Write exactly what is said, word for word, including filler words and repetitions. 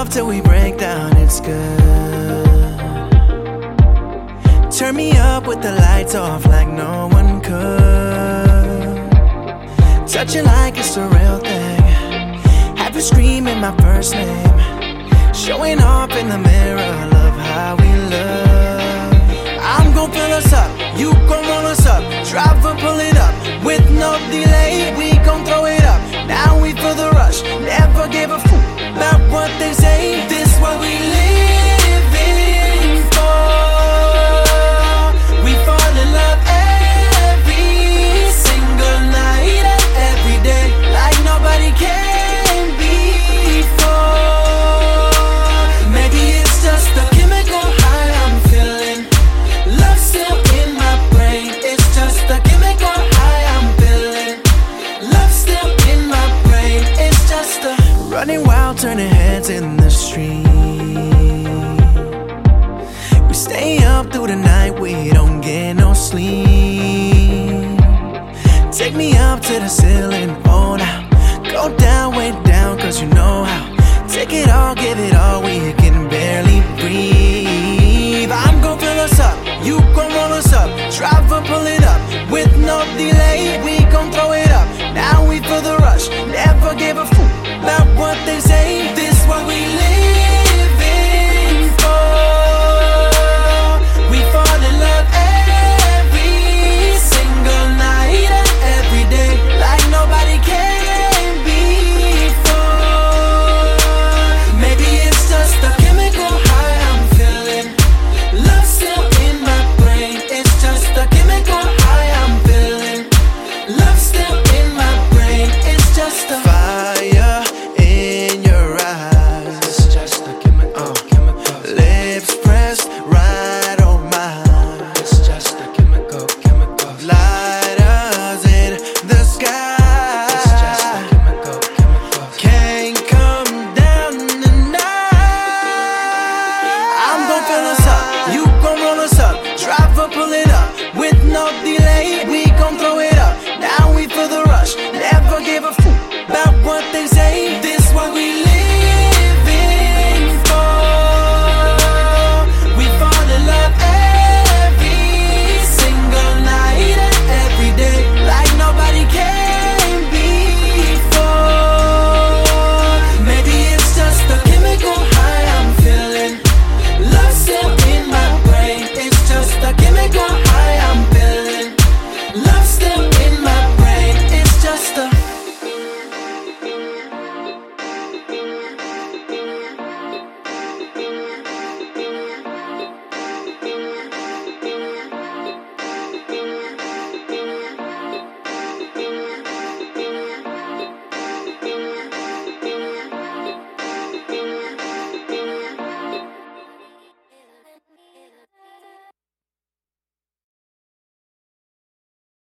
love till we break down, it's good. Turn me up with the lights off like no one could. Touch it like it's a real thing. Have you screaming my first name. Showing off in the mirror, love how we look. I'm gon' fill us up, you gon' roll us up. Driver pull it up, with no delay. We gon' throw it up, now we feel the rush. Never give a fuck about what they say. This what we living for. We fall in love every single night and every day, like nobody can before. Maybe it's just the chemical high I'm feeling. Love still in my brain. It's just the chemical high I'm feeling. Love still in my brain. It's just the running wild, turning heads in the street. We stay up through the night, we don't get no sleep. Take me up to the ceiling, oh now. Go down, way down, cause you know how. Take it all, give it all, we